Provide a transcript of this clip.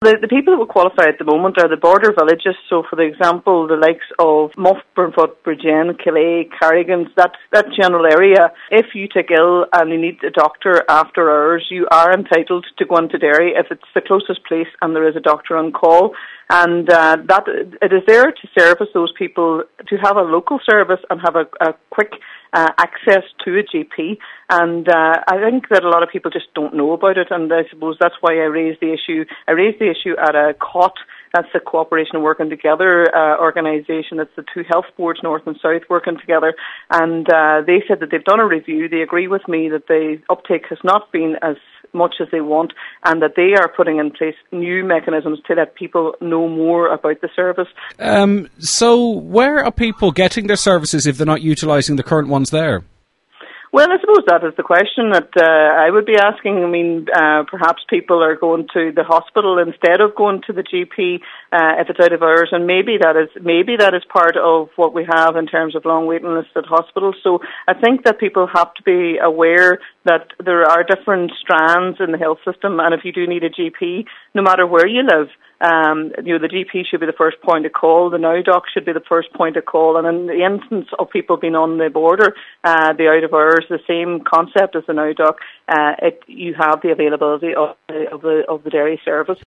The people that would qualify at the moment are the border villages. So, for example, the likes of Muff, Burnfoot, Bridgend, Calais, Carrigans, that general area. If you take ill and you need a doctor after hours, you are entitled to go into Derry if it's the closest place and there is a doctor on call. And that it is there to service those people, to have a local service and have a quick access to a GP. And I think that a lot of people just don't know about it, and I suppose that's why I raised the issue. I raised the issue at a COT. That's the Cooperation and Working Together organisation. That's the two health boards, North and South, working together. And they said that they've done a review. They agree with me that the uptake has not been as much as they want, and that they are putting in place new mechanisms to let people know more about the service. So where are people getting their services if they're not utilising the current ones there? Well, I suppose that is the question that I would be asking. I mean, perhaps people are going to the hospital instead of going to the GP if it's out of hours, and maybe that is part of what we have in terms of long waiting lists at hospitals. So I think that people have to be aware that there are different strands in the health system, and if you do need a GP, no matter where you live, the GP should be the first point of call. The NowDoc should be the first point of call. And in the instance of people being on the border, the out of hours, the same concept as the NowDoc, you have the availability of the Derry service.